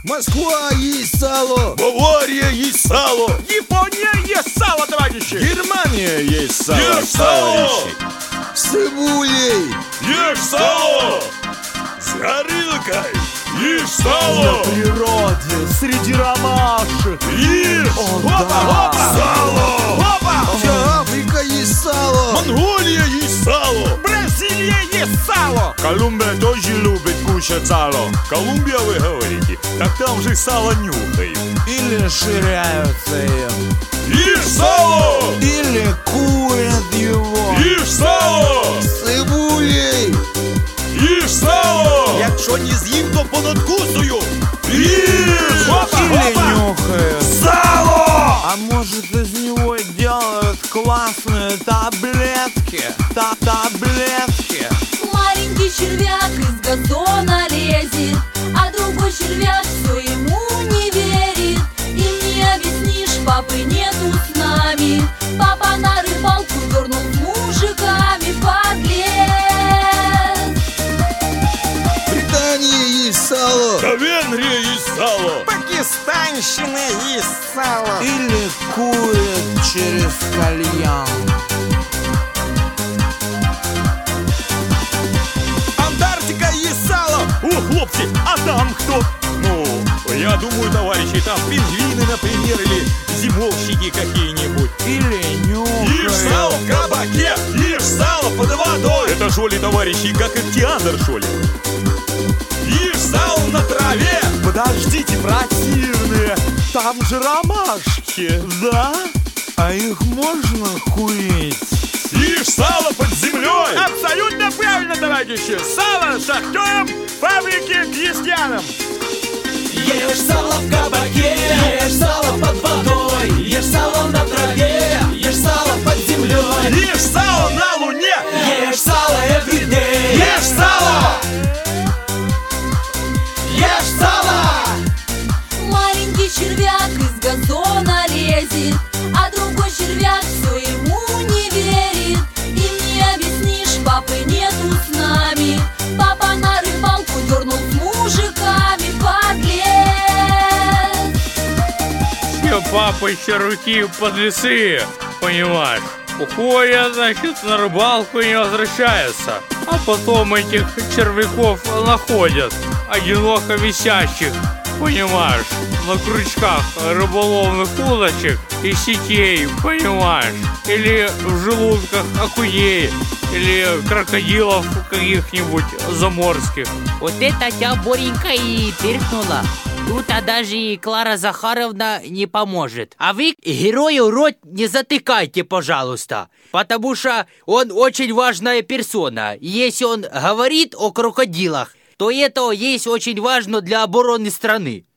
Москва есть сало. Бавария есть сало. Япония есть сало, товарищи. Германия есть сало. Ешь сало. Товарищи. С цибулей. Ешь сало. С горилкой. Ешь сало. Природе, среди ромашек. Ешь. Опа, опа. Сало. Опа! Вся Африка есть сало. Монголия есть сало. Бразилия есть сало. Колумбия тоже любит кушать сало. Колумбия, вы говорите? Так там же сало нюхают. Или ширяются им. Ешь сало. Или курят его. Ешь сало. С цибулей. Ешь сало. Якщо не з'їм, то понадкусую. Ешь. Или нюхают. Сало. А может, из него делают классные таблетки? Таблетки. Маленький червяк из газона лезет, а другой червяк все ему не верит. Им не объяснишь, папы нету с нами. Папа на рыбалку дернул с мужиками, подлец. Британия есть сало. Да Венгрия есть сало. Пакистанщина есть сало. Или курят через кальян. Антарктика есть сало. О, хлопцы, а там кто? Ну, я думаю, товарищи, там пингвины, например, или зимовщики какие-нибудь. Или Ешь сало в нюхают. кабаке, ешь сало под водой. Это что ли, товарищи, как океандр, что ли? Ешь сало на траве. Подождите, противные. Там же ромашки. Да? А их можно курить? Ешь сало под землей. Абсолютно правильно, товарищи. Сало шахтерам, фабрики крестьянам. Ешь сало в кабаке, ешь сало под водой, ешь сало на траве, ешь сало под землей, Ешь сало на луне. ешь сало every day, Ешь сало. ешь сало. Маленький червяк из газона лезет, а другой червяк все ему не верит. Им не объяснишь, папы нету с нами. Папа на рыбалку дернул с мужиками, подлец. Все папа еще руки под лесы, понимаешь? Уходят, значит, на рыбалку и не возвращаются. А потом этих червяков находят, одиноко висящих, понимаешь, на крючках рыболовных удочек и сетей, понимаешь? Или в желудках окуней, или крокодилов каких-нибудь заморских. Вот это тебя, Боренька, и перхнула. Тут даже и Клара Захаровна не поможет. А вы герою рот не затыкайте, пожалуйста. Потому что он очень важная персона. Если он говорит о крокодилах, то это есть очень важно для обороны страны.